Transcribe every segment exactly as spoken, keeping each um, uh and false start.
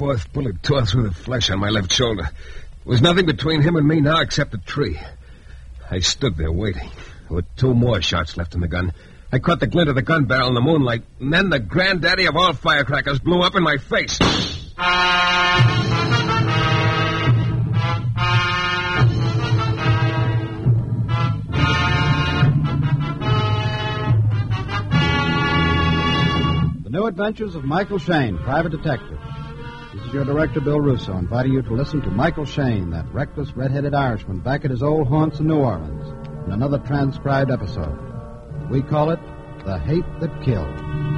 fourth bullet tore through the flesh on my left shoulder. There was nothing between him and me now except a tree. I stood there waiting, with two more shots left in the gun. I caught the glint of the gun barrel in the moonlight, and then the granddaddy of all firecrackers blew up in my face. The New Adventures of Michael Shayne, Private Detective. This is your director, Bill Russo, inviting you to listen to Michael Shayne, that reckless, red-headed Irishman, back at his old haunts in New Orleans, in another transcribed episode. We call it The Hate That Killed.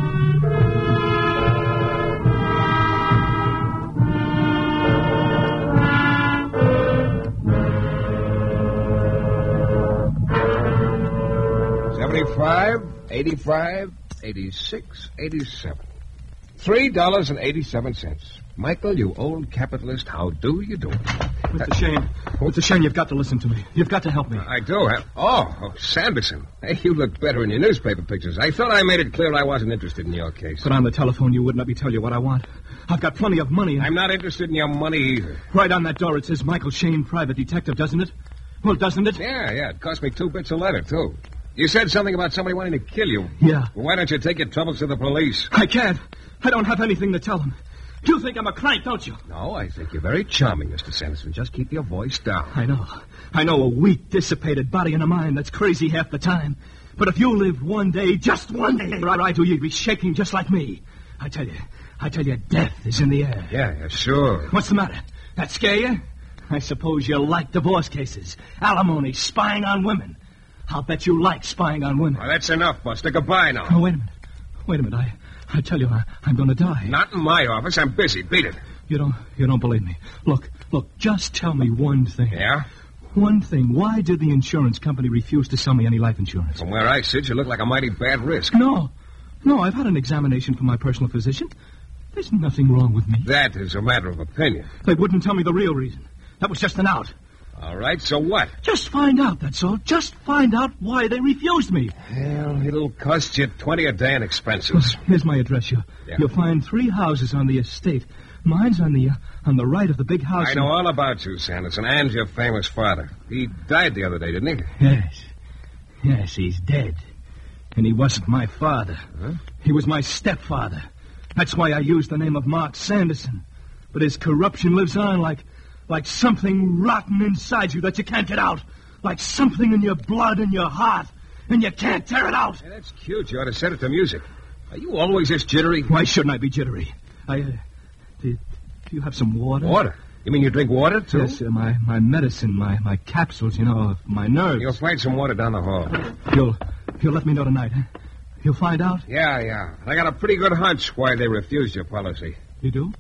Seventy-five, eighty-five, eighty-six, eighty-seven. Three dollars and eighty-seven cents. Michael, you old capitalist, how do you do it? Mister Shayne, Mister Shayne, you've got to listen to me. You've got to help me. I do, huh? Oh, oh, Sanderson. Hey, you look better in your newspaper pictures. I thought I made it clear I wasn't interested in your case. But on the telephone, you wouldn't let me tell you what I want. I've got plenty of money. And... I'm not interested in your money either. Right on that door, it says Michael Shayne, Private Detective, doesn't it? Well, doesn't it? Yeah, yeah. It cost me two bits a letter, too. You said something about somebody wanting to kill you. Yeah. Well, why don't you take your troubles to the police? I can't. I don't have anything to tell them. You think I'm a crank, don't you? No, I think you're very charming, Mister Sanderson. Just keep your voice down. I know. I know a weak, dissipated body and a mind that's crazy half the time. But if you lived one day, just one day, right, you'd be shaking just like me. I tell you, I tell you, death is in the air. Yeah, yeah, sure. What's the matter? That scare you? I suppose you like divorce cases, alimony, spying on women. I'll bet you like spying on women. Well, that's enough, Buster. Goodbye now. Oh, wait a minute. Wait a minute. I... I tell you, I, I'm going to die. Not in my office. I'm busy. Beat it. You don't you don't believe me. Look, look, just tell me one thing. Yeah? One thing. Why did the insurance company refuse to sell me any life insurance? From where I sit, you look like a mighty bad risk. No. No, I've had an examination from my personal physician. There's nothing wrong with me. That is a matter of opinion. They wouldn't tell me the real reason. That was just an out. All right, so what? Just find out, that's all. Just find out why they refused me. Well, it'll cost you twenty a day in expenses. Well, here's my address. You, yeah. You'll find three houses on the estate. Mine's on the uh, on the right of the big house. I know all about you, Sanderson, and your famous father. He died the other day, didn't he? Yes. Yes, he's dead. And he wasn't my father. Huh? He was my stepfather. That's why I used the name of Mark Sanderson. But his corruption lives on like... like something rotten inside you that you can't get out. Like something in your blood and your heart, and you can't tear it out. Hey, that's cute. You ought to set it to music. Are you always this jittery? Why shouldn't I be jittery? I, uh, do, do you have some water? Water? You mean you drink water, too? Yes, uh, my, my medicine, my, my capsules, you know, my nerves. You'll find some water down the hall. You'll, you'll let me know tonight, huh? You'll find out? Yeah, yeah. I got a pretty good hunch why they refused your policy. You do?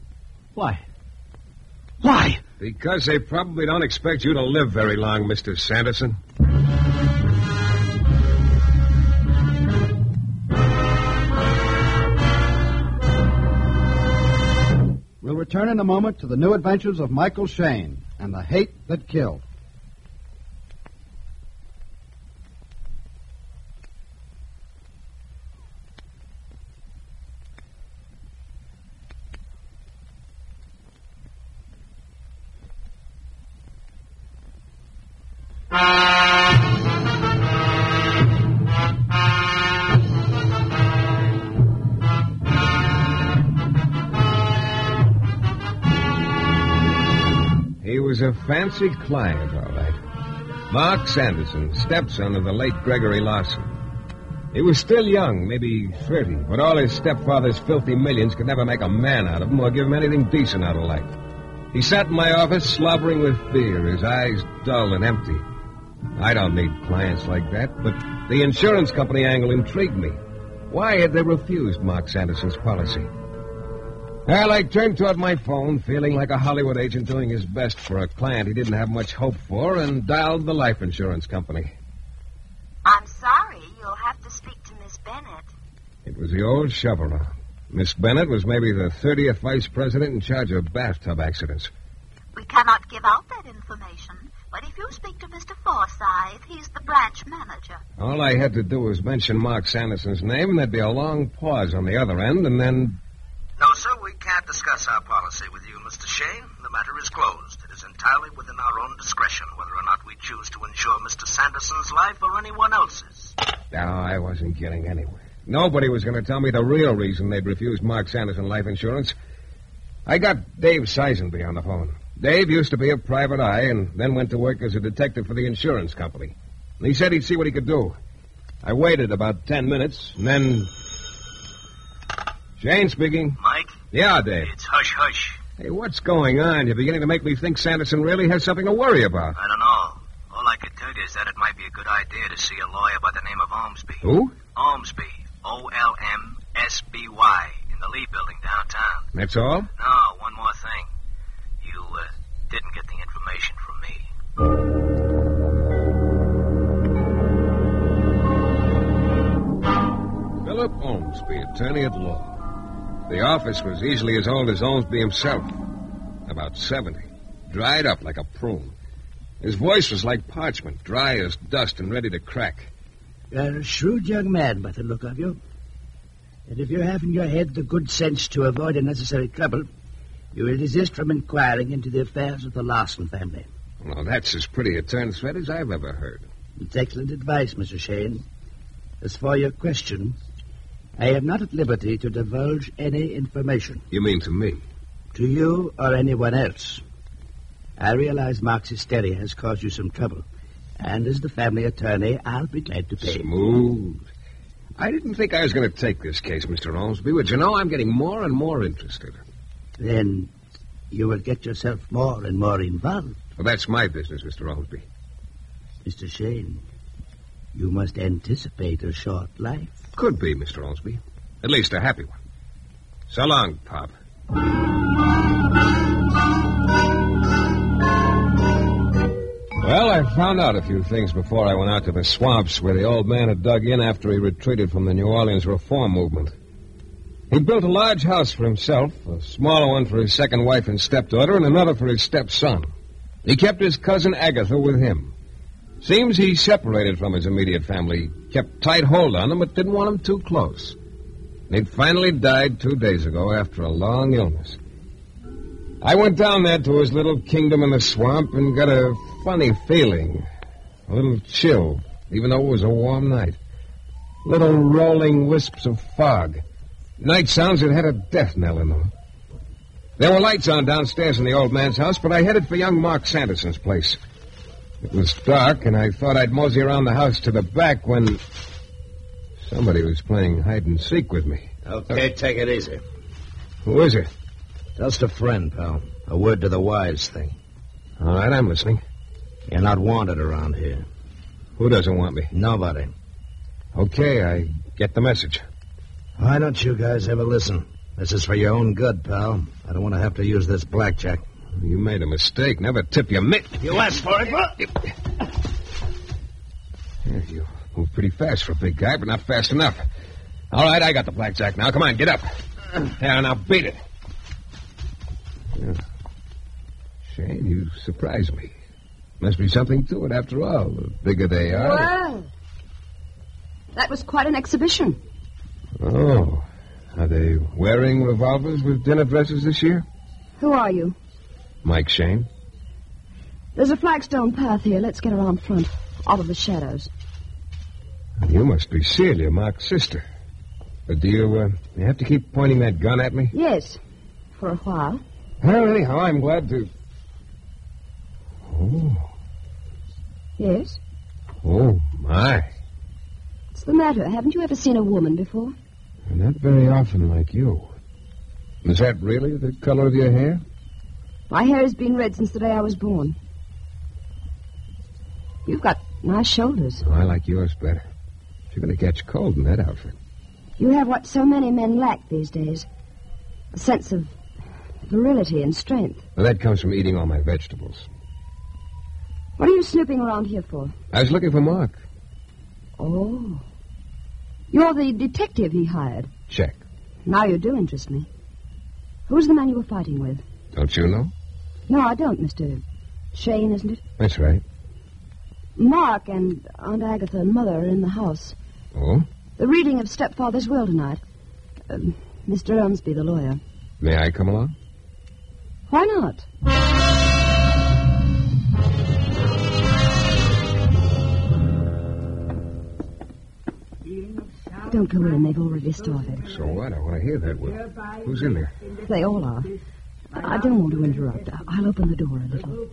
Why? Why? Because they probably don't expect you to live very long, Mister Sanderson. We'll return in a moment to the New Adventures of Michael Shayne and The Hate That Killed. He was a fancy client, all right. Mark Sanderson, stepson of the late Gregory Larson. He was still young, maybe thirty, but all his stepfather's filthy millions could never make a man out of him or give him anything decent out of life. He sat in my office slobbering with fear, his eyes dull and empty. I don't need clients like that, but the insurance company angle intrigued me. Why had they refused Mark Sanderson's policy? Well, I turned toward my phone, feeling like a Hollywood agent doing his best for a client he didn't have much hope for, and dialed the life insurance company. I'm sorry. You'll have to speak to Miss Bennett. It was the old shovel. Miss Bennett was maybe the thirtieth vice president in charge of bathtub accidents. We cannot give out that information, but if you speak to Mister Forsythe, he's the branch manager. All I had to do was mention Mark Sanderson's name, and there'd be a long pause on the other end, and then... No, sir, we can't discuss our policy with you, Mister Shane. The matter is closed. It is entirely within our own discretion whether or not we choose to insure Mister Sanderson's life or anyone else's. No, I wasn't getting anywhere. Nobody was going to tell me the real reason they'd refused Mark Sanderson life insurance. I got Dave Seisenby on the phone. Dave used to be a private eye and then went to work as a detective for the insurance company. And he said he'd see what he could do. I waited about ten minutes, and then... Shane speaking. Mike? Yeah, Dave. It's hush-hush. Hey, what's going on? You're beginning to make me think Sanderson really has something to worry about. I don't know. All I could tell you is that it might be a good idea to see a lawyer by the name of Ormsby. Who? Ormsby. O L M S B Y. In the Lee Building downtown. That's all? No, one more thing. You uh, didn't get the information from me. Philip Ormsby, attorney at law. The office was easily as old as Ormsby himself. About seventy. Dried up like a prune. His voice was like parchment, dry as dust and ready to crack. You're a shrewd young man by the look of you. And if you have in your head the good sense to avoid unnecessary trouble, you will desist from inquiring into the affairs of the Larson family. Well, that's as pretty a turn threat as I've ever heard. It's excellent advice, Mister Shane. As for your question, I am not at liberty to divulge any information. You mean to me? To you or anyone else. I realize Mark's hysteria has caused you some trouble. And as the family attorney, I'll be glad to pay. Smooth. I didn't think I was going to take this case, Mister Ormsby, but you know, I'm getting more and more interested. Then you will get yourself more and more involved. Well, that's my business, Mister Ormsby. Mister Shane, you must anticipate a short life. Could be, Mister Ormsby. At least a happy one. So long, Pop. Well, I found out a few things before I went out to the swamps where the old man had dug in after he retreated from the New Orleans reform movement. He'd built a large house for himself, a smaller one for his second wife and stepdaughter, and another for his stepson. He kept his cousin Agatha with him. Seems he separated from his immediate family, kept tight hold on them, but didn't want them too close. He'd finally died two days ago after a long illness. I went down there to his little kingdom in the swamp and got a funny feeling. A little chill, even though it was a warm night. Little rolling wisps of fog. Night sounds that had a death knell in them. There were lights on downstairs in the old man's house, but I headed for young Mark Sanderson's place. It was dark, and I thought I'd mosey around the house to the back when somebody was playing hide-and-seek with me. Okay, uh, take it easy. Who is it? Just a friend, pal. A word to the wise thing. All right, I'm listening. You're not wanted around here. Who doesn't want me? Nobody. Okay, I get the message. Why don't you guys ever listen? This is for your own good, pal. I don't want to have to use this blackjack. You made a mistake. Never tip your mitt. You asked for it, huh? Yeah, you move pretty fast for a big guy, but not fast enough. All right, I got the blackjack now. Come on, get up. Yeah, now beat it. Yeah. Shane, you surprised me. Must be something to it after all. The bigger they are... Well, that was quite an exhibition. Oh. Are they wearing revolvers with dinner dresses this year? Who are you? Mike Shane. There's a flagstone path here. Let's get around front, out of the shadows. You must be Celia, Mark's sister. But do you, uh, you have to keep pointing that gun at me? Yes, for a while. Well, anyhow, I'm glad to... Oh. Yes? Oh, my. What's the matter? Haven't you ever seen a woman before? Not very often like you. Is that really the color of your hair? My hair has been red since the day I was born. You've got nice shoulders. Oh, I like yours better. You're going to catch cold in that outfit. You have what so many men lack these days. A sense of virility and strength. Well, that comes from eating all my vegetables. What are you snooping around here for? I was looking for Mark. Oh. You're the detective he hired. Check. Now you do interest me. Who's the man you were fighting with? Don't you know? No, I don't, Mister Shane, isn't it? That's right. Mark and Aunt Agatha and Mother are in the house. Oh? The reading of Stepfather's will tonight. Um, Mister Ormsby, the lawyer. May I come along? Why not? Don't go in. They've already started. So what? I want to hear that, Will. Who's in there? They all are. I don't want to interrupt. I'll open the door a little.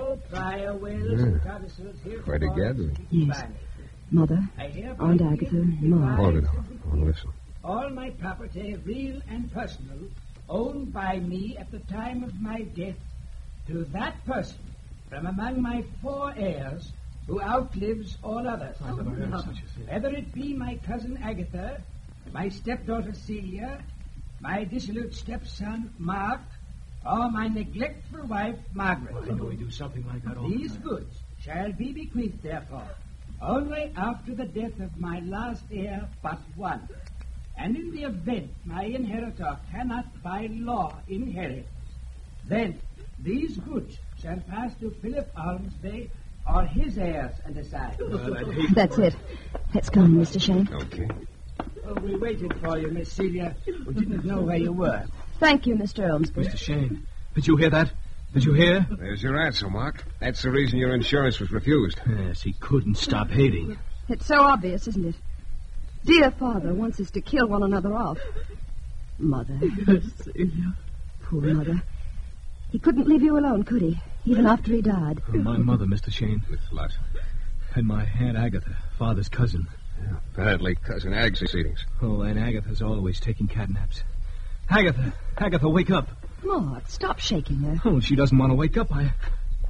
Yeah. Quite a gathering. Yes. Mother, Aunt Agatha, Ma. Hold it. I want to listen. All my property, real and personal, owned by me at the time of my death, to that person from among my four heirs who outlives all others. Whether it be my cousin Agatha, my stepdaughter Celia, my dissolute stepson Mark, or my neglectful wife Margaret. Why do we do something like that all the These time? goods shall be bequeathed, therefore, only after the death of my last heir but one. And in the event my inheritor cannot by law inherit, then these goods shall pass to Philip Ormsby or his heirs and aside. Well, I'd hate That's it. Let's go, Mister Shane. Okay. Oh, we waited for you, Miss Celia. We didn't know where you were. Thank you, Mister Ormsby. Mister Shane, did you hear that? Did you hear? There's your answer, Mark. That's the reason your insurance was refused. Yes, he couldn't stop hating. It's so obvious, isn't it? Dear father wants us to kill one another off. Mother. Poor mother. He couldn't leave you alone, could he? Even after he died. Oh, my mother, Mister Shane. With what? And my Aunt Agatha, father's cousin. Yeah, apparently cousin Ag's proceedings. Oh, Aunt Agatha's always taking catnaps. Agatha, Agatha, wake up. Mark, stop shaking her. Oh, she doesn't want to wake up. I...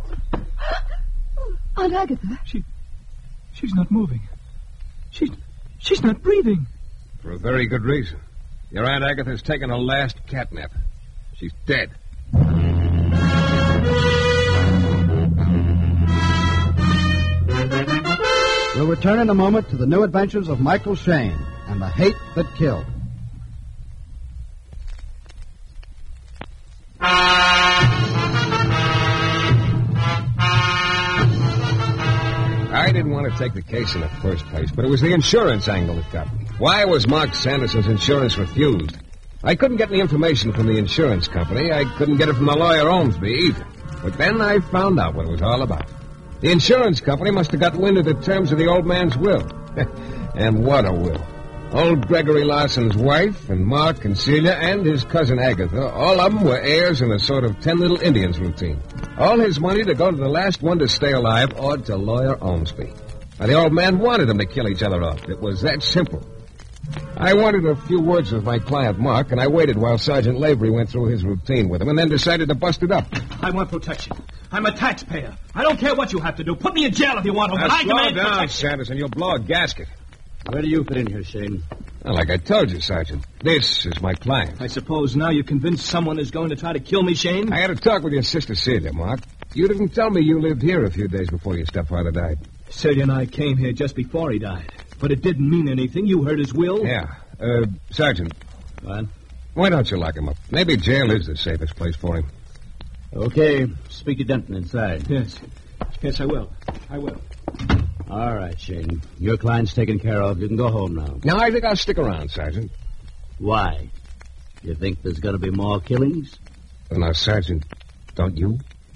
Aunt Agatha. She... She's not moving. She's... She's not breathing. For a very good reason. Your Aunt Agatha's taken her last catnap. She's dead. We'll return in a moment to the new adventures of Michael Shane and the hate that killed. I didn't want to take the case in the first place, but it was the insurance angle that got me. Why was Mark Sanderson's insurance refused? I couldn't get any information from the insurance company. I couldn't get it from the lawyer Ormsby either. But then I found out what it was all about. The insurance company must have got wind of the terms of the old man's will. And what a will. Old Gregory Larson's wife and Mark and Celia and his cousin Agatha, all of them were heirs in a sort of Ten Little Indians routine. All his money to go to the last one to stay alive or to lawyer Ormsby. Now, the old man wanted them to kill each other off. It was that simple. I wanted a few words with my client, Mark, and I waited while Sergeant Lavery went through his routine with him and then decided to bust it up. I want protection. I'm a taxpayer. I don't care what you have to do. Put me in jail if you want to, but Now, I slow demand down, protection. Sanderson. You'll blow a gasket. Where do you fit in here, Shane? Well, like I told you, Sergeant, this is my client. I suppose now you're convinced someone is going to try to kill me, Shane? I had a talk with your sister Celia, Mark. You didn't tell me you lived here a few days before your stepfather died. Celia and I came here just before he died. But it didn't mean anything. You heard his will. Yeah. Uh, Sergeant. What? Why don't you lock him up? Maybe jail is the safest place for him. Okay. Speak to Denton inside. Yes. Yes, I will. I will. All right, Shane. Your client's taken care of. You can go home now. Now, I think I'll stick around, Sergeant. Why? You think there's going to be more killings? Well, now, Sergeant, don't you?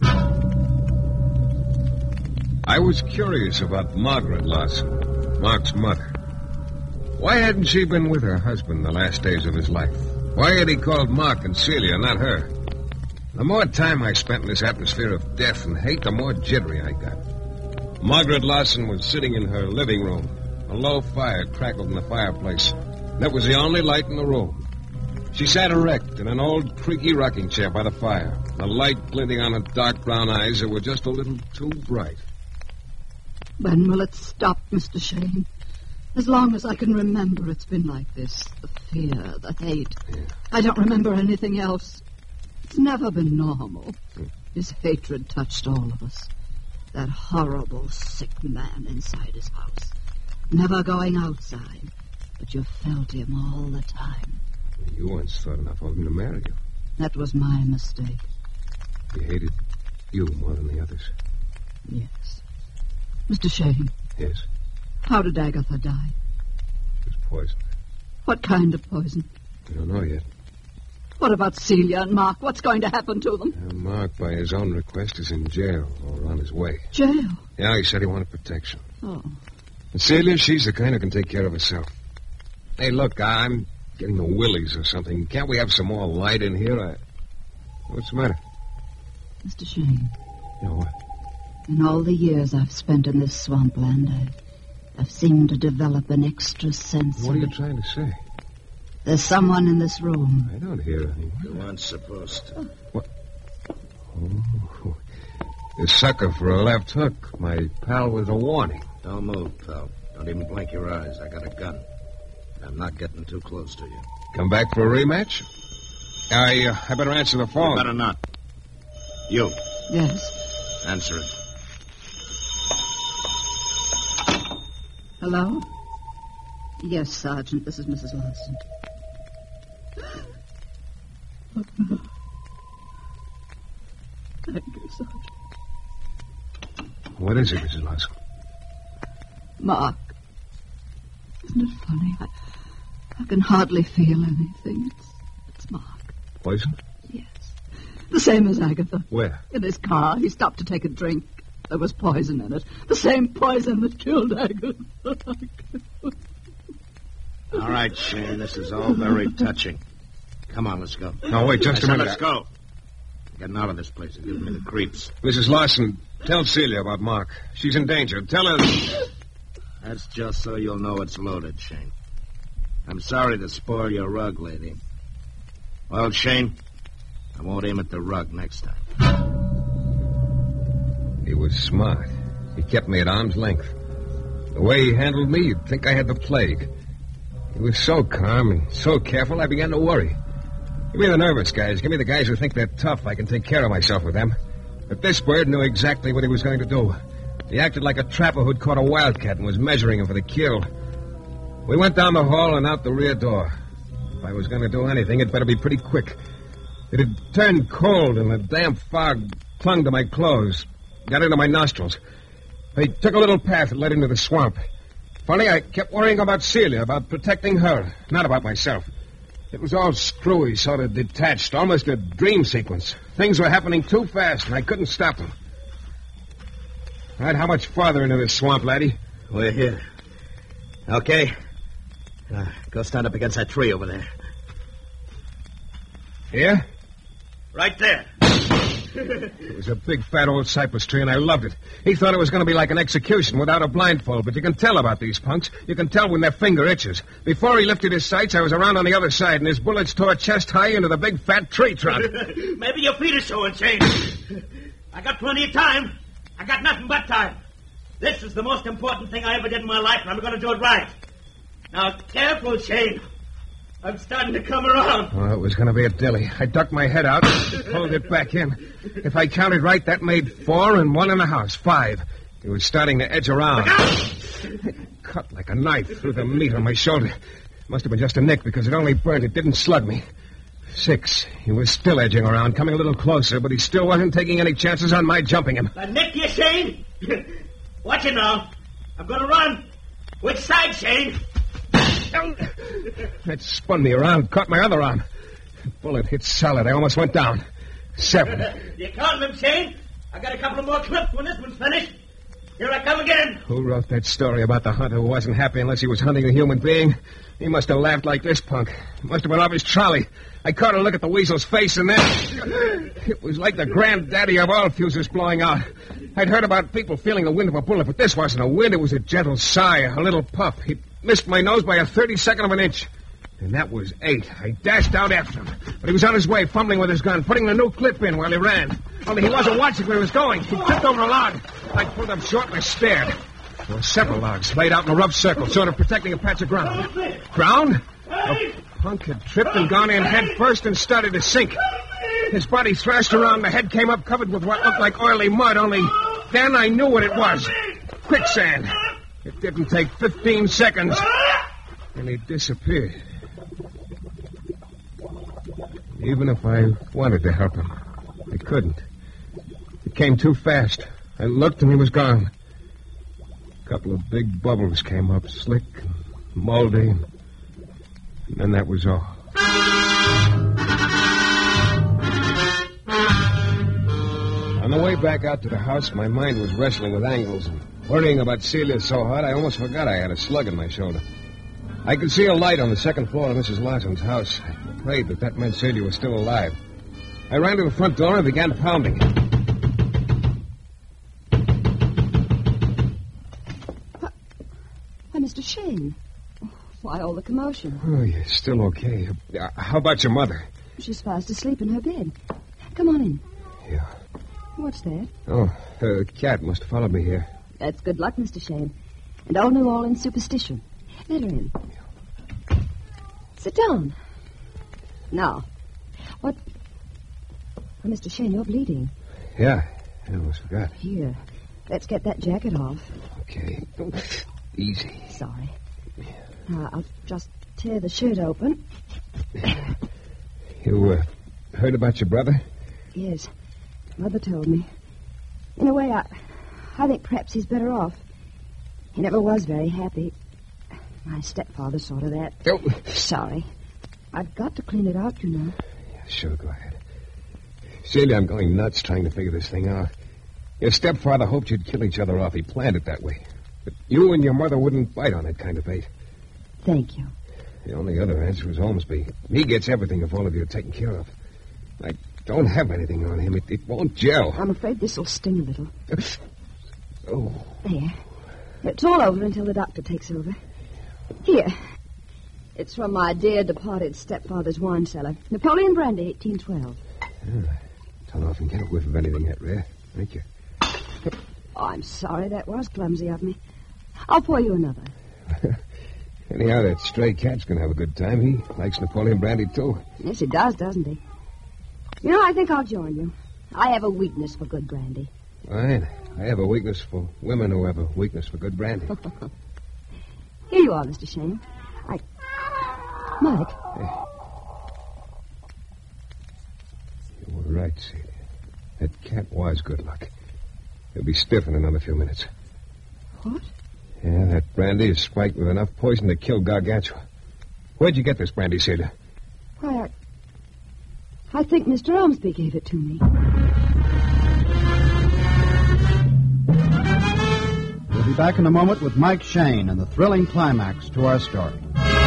I was curious about Margaret Larson, Mark's mother. Why hadn't she been with her husband the last days of his life? Why had he called Mark and Celia, not her? The more time I spent in this atmosphere of death and hate, the more jittery I got. Margaret Larson was sitting in her living room. A low fire crackled in the fireplace. That was the only light in the room. She sat erect in an old creaky rocking chair by the fire, the light glinting on her dark brown eyes that were just a little too bright. When will it stop, Mister Shane? As long as I can remember, it's been like this. The fear, the hate. Yeah. I don't remember anything else. It's never been normal. Hmm. His hatred touched all of us. That horrible, sick man inside his house. Never going outside, but you felt him all the time. You once thought enough of him to marry you. That was my mistake. He hated you more than the others. Yes. Mister Shane. Yes? How did Agatha die? She was poisoned. What kind of poison? I don't know yet. What about Celia and Mark? What's going to happen to them? Uh, Mark, by his own request, is in jail or on his way. Jail? Yeah, he said he wanted protection. Oh. And Celia, she's the kind who can take care of herself. Hey, look, I'm getting the willies or something. Can't we have some more light in here? I... What's the matter? Mister Shane. You know what? In all the years I've spent in this swampland, I, I've seemed to develop an extra sense. What are you trying to say? There's someone in this room. I don't hear anything. You weren't supposed to. What? Oh, the sucker for a left hook. My pal with a warning. Don't move, pal. Don't even blink your eyes. I got a gun. I'm not getting too close to you. Come back for a rematch? I, uh, I better answer the phone. You better not. You. Yes. Answer it. Hello? Yes, Sergeant. This is Missus Larson. Thank you, Sergeant. What is it, Missus Larson? Mark. Isn't it funny? I, I can hardly feel anything. It's, it's Mark. Poison? Yes. The same as Agatha. Where? In his car. He stopped to take a drink. There was poison in it. The same poison that killed Agatha. All right, Shane. This is all very touching. Come on, let's go. No, wait, just I a said minute. Let's go. I'm getting out of this place. It's giving me the creeps. Missus Larson, tell Celia about Mark. She's in danger. Tell her... That's just so you'll know it's loaded, Shane. I'm sorry to spoil your rug, lady. Well, Shane, I won't aim at the rug next time. He was smart. He kept me at arm's length. The way he handled me, you'd think I had the plague. He was so calm and so careful, I began to worry. Give me the nervous guys. Give me the guys who think they're tough. I can take care of myself with them. But this bird knew exactly what he was going to do. He acted like a trapper who'd caught a wildcat and was measuring him for the kill. We went down the hall and out the rear door. If I was going to do anything, it better be pretty quick. It had turned cold, and the damp fog clung to my clothes, got into my nostrils. I took a little path that led into the swamp. Funny, I kept worrying about Celia, about protecting her, not about myself. It was all screwy, sort of detached, almost a dream sequence. Things were happening too fast, and I couldn't stop them. All right, how much farther into this swamp, laddie? We're here. Okay. Uh, go stand up against that tree over there. Here? Right there. It was a big, fat old cypress tree, and I loved it. He thought it was going to be like an execution without a blindfold, but you can tell about these punks. You can tell when their finger itches. Before he lifted his sights, I was around on the other side, and his bullets tore chest high into the big, fat tree trunk. Maybe your feet are showing, Shane. I got plenty of time. I got nothing but time. This is the most important thing I ever did in my life, and I'm going to do it right. Now, careful, Shane. I'm starting to come around. Oh, it was going to be a dilly. I ducked my head out and pulled it back in. If I counted right, that made four and one in the house. Five. He was starting to edge around. It cut like a knife through the meat on my shoulder. Must have been just a nick because it only burned. It didn't slug me. Six. He was still edging around, coming a little closer, but he still wasn't taking any chances on my jumping him. I nick you, Shane? Watch it now. I'm going to run. Which side, Shane? That spun me around, caught my other arm. The bullet hit solid. I almost went down. Seven. You counting them, Shane? I got a couple of more clips when this one's finished. Here I come again. Who wrote that story about the hunter who wasn't happy unless he was hunting a human being? He must have laughed like this punk. He must have been off his trolley. I caught a look at the weasel's face, and then... It was like the granddaddy of all fuses blowing out. I'd heard about people feeling the wind of a bullet, but this wasn't a wind. It was a gentle sigh, a little puff. He missed my nose by a thirty-second of an inch. And that was eight. I dashed out after him. But he was on his way, fumbling with his gun, putting the new clip in while he ran. Only he wasn't watching where he was going. He tripped over a log. I pulled up short and I stared. There were several logs laid out in a rough circle, sort of protecting a patch of ground. Ground? The punk had tripped and gone in head first and started to sink. His body thrashed around. The head came up covered with what looked like oily mud, only then I knew what it was. Quicksand. It didn't take fifteen seconds. And he disappeared. Even if I wanted to help him, I couldn't. It came too fast. I looked and he was gone. A couple of big bubbles came up, slick and moldy, and then that was all. On the way back out to the house, my mind was wrestling with angles and worrying about Celia so hard I almost forgot I had a slug in my shoulder. I could see a light on the second floor of Missus Larson's house. I prayed that that meant Celia was still alive. I ran to the front door and began pounding it. Why, why Mister Shane? Why all the commotion? Oh, you're still okay. Uh, how about your mother? She's fast asleep in her bed. Come on in. Yeah. What's that? Oh, the cat must have followed me here. That's good luck, Mister Shane. And old New Orleans superstition. Let her in. Sit down. Now, what... Oh, Mister Shane, you're bleeding. Yeah, I almost forgot. Here, let's get that jacket off. Okay. Easy. Sorry. Now, I'll just tear the shirt open. You uh, heard about your brother? Yes. Mother told me. In a way, I, I think perhaps he's better off. He never was very happy. My stepfather saw to that. Oh. Sorry. I've got to clean it out, you know. Yeah, sure, go ahead. Celia, I'm going nuts trying to figure this thing out. Your stepfather hoped you'd kill each other off. He planned it that way. But you and your mother wouldn't bite on that kind of bait. Thank you. The only other answer is Ormsby. He gets everything if all of you are taken care of. I don't have anything on him. It, it won't gel. I'm afraid this will sting a little. Oh. There. It's all over until the doctor takes over. Here. It's from my dear departed stepfather's wine cellar. Napoleon brandy, eighteen twelve. Yeah, don't often get a whiff of anything that rare. Thank you. Oh, I'm sorry. That was clumsy of me. I'll pour you another. Anyhow, that stray cat's going to have a good time. He likes Napoleon brandy, too. Yes, he does, doesn't he? You know, I think I'll join you. I have a weakness for good brandy. Fine. I have a weakness for women who have a weakness for good brandy. Here you are, Mister Shane. I... Mike. Hey. You were right, Celia. That cat was good luck. He'll be stiff in another few minutes. What? Yeah, that brandy is spiked with enough poison to kill Gargantua. Where'd you get this brandy, Celia? Why, I... I think Mister Ormsby gave it to me. We'll be back in a moment with Mike Shane and the thrilling climax to our story.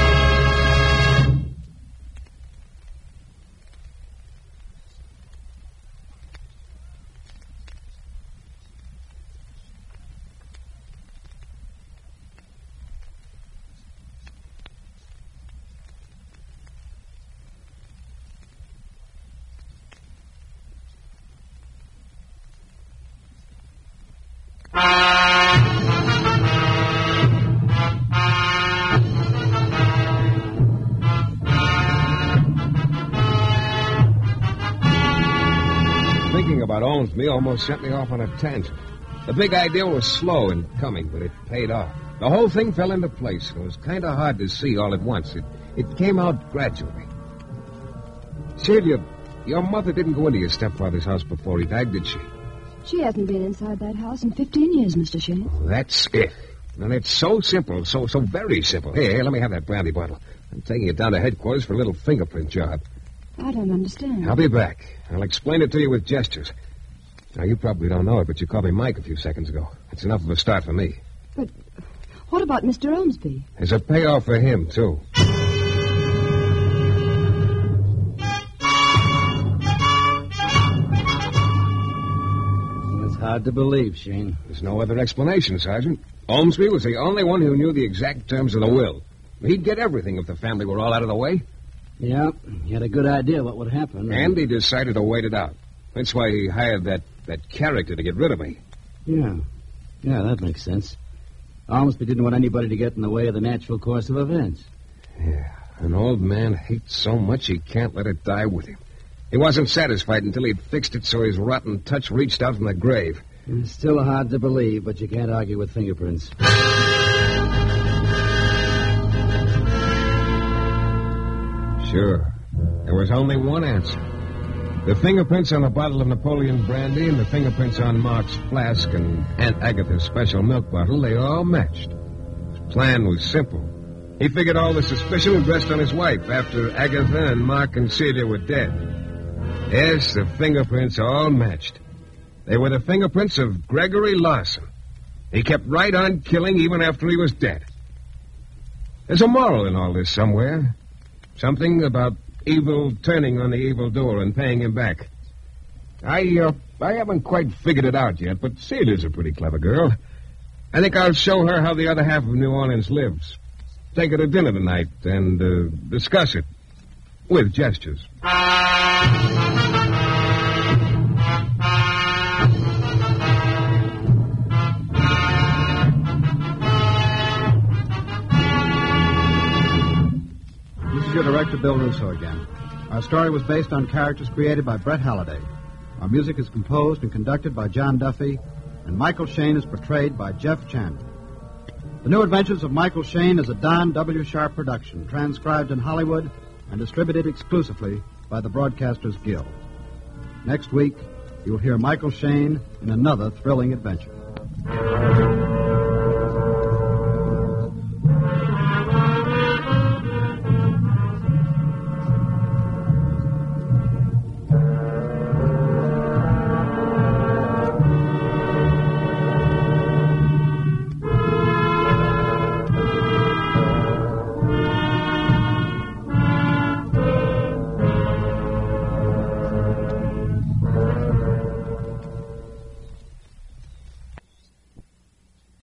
Thinking about Ormsby almost sent me off on a tangent. The big idea was slow in coming, but it paid off. The whole thing fell into place. It was kind of hard to see all at once. It, it came out gradually. Celia, your mother didn't go into your stepfather's house before he died, did she? She hasn't been inside that house in fifteen years, Mister Shane. That's it. And it's so simple, so so very simple. Here, here, let me have that brandy bottle. I'm taking it down to headquarters for a little fingerprint job. I don't understand. I'll be back. I'll explain it to you with gestures. Now, you probably don't know it, but you called me Mike a few seconds ago. It's enough of a start for me. But what about Mister Ormsby? There's a payoff for him, too. It's hard to believe, Shane. There's no other explanation, Sergeant. Ormsby was the only one who knew the exact terms of the will. He'd get everything if the family were all out of the way. Yeah, he had a good idea what would happen. And he decided to wait it out. That's why he hired that, that character to get rid of me. Yeah. Yeah, that makes sense. Ormsby didn't want anybody to get in the way of the natural course of events. Yeah, an old man hates so much he can't let it die with him. He wasn't satisfied until he'd fixed it so his rotten touch reached out from the grave. It's still hard to believe, but you can't argue with fingerprints. Sure. There was only one answer. The fingerprints on the bottle of Napoleon brandy and the fingerprints on Mark's flask and Aunt Agatha's special milk bottle, they all matched. His plan was simple. He figured all the suspicion would rest on his wife after Agatha and Mark and Celia were dead. Yes, the fingerprints all matched. They were the fingerprints of Gregory Larson. He kept right on killing even after he was dead. There's a moral in all this somewhere. Something about evil turning on the evil doer and paying him back. I, uh, I haven't quite figured it out yet, but Celia's a pretty clever girl. I think I'll show her how the other half of New Orleans lives. Take her to dinner tonight and uh, discuss it. With gestures. This is your director, Bill Russo, again. Our story was based on characters created by Brett Halliday. Our music is composed and conducted by John Duffy, and Michael Shayne is portrayed by Jeff Chandler. The New Adventures of Michael Shayne is a Don W. Sharp production, transcribed in Hollywood and distributed exclusively by the Broadcasters Guild. Next week, you'll hear Michael Shayne in another thrilling adventure.